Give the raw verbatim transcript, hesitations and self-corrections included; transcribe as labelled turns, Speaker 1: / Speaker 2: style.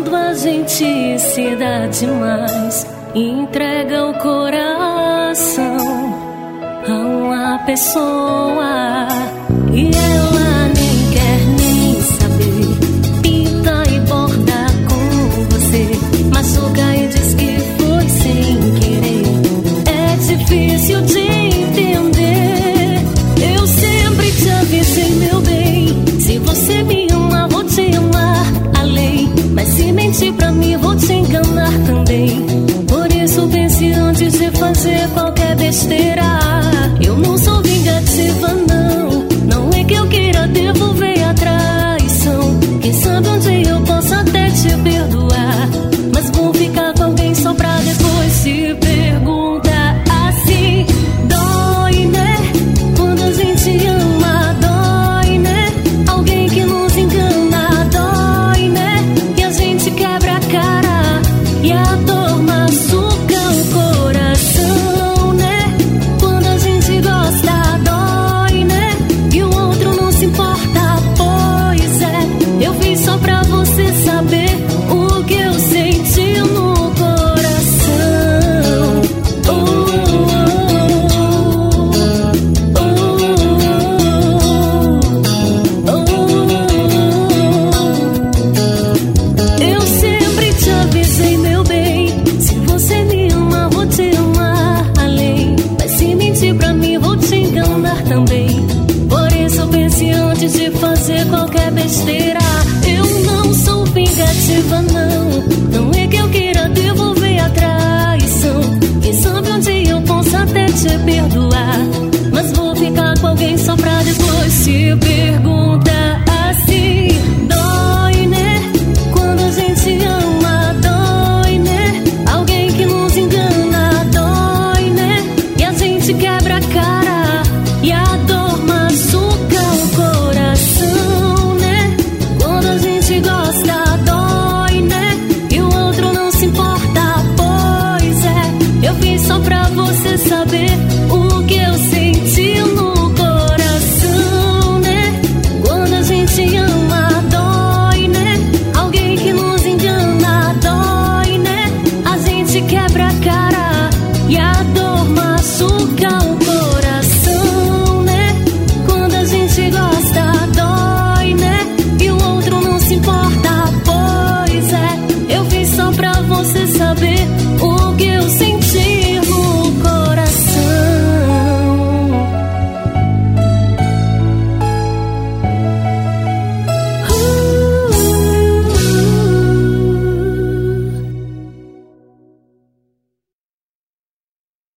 Speaker 1: quando a gente se dá demais, entrega o coração a uma pessoa e ela nem quer nem saber, pinta e borda com você, machuca e diz que foi sem querer. É difícil de entender, eu sempre te avisei, meu bem, se você me ama, vou te amar além, mas se mentir pra mim, vou te enganar também. Por isso pense antes de fazer qualquer besteira. Eu não sou